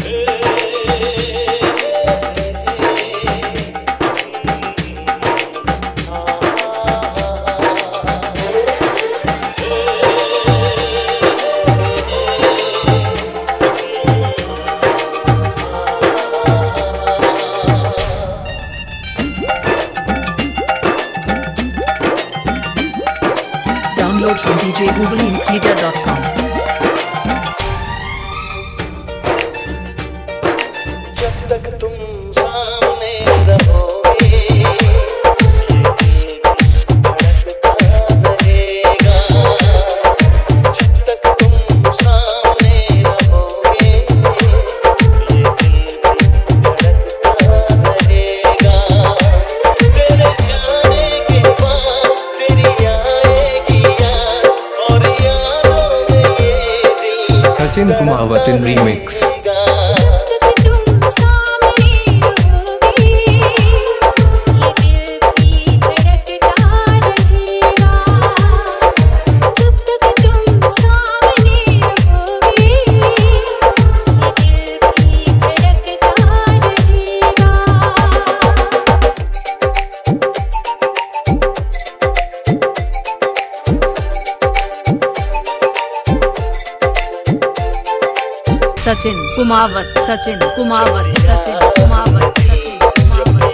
Download from djgooglemedia.com. जब तक तुम सामने रहोगे ये दिल धड़कता रहेगा। जब तक तुम सामने रहोगे ये दिल धड़कता रहेगा। तेरे जाने के बाद तेरी आएगी याद और यादों में ये दिल Sachin Kumawat in remix. Sachin Kumawat, Sachin Kumawat, Sachin Kumawat, Sachin Kumawat.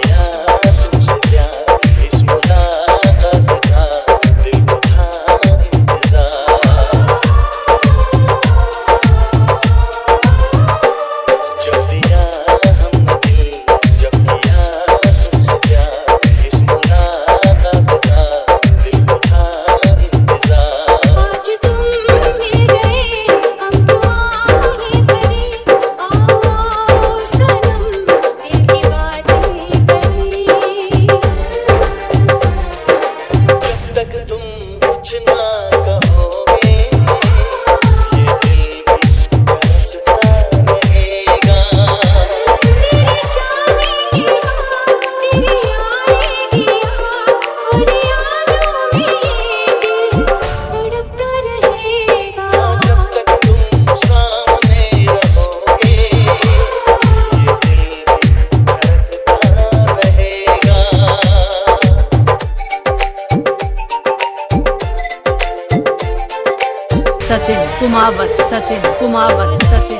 Sachin Kumawat, Sachin Kumawat, Sachin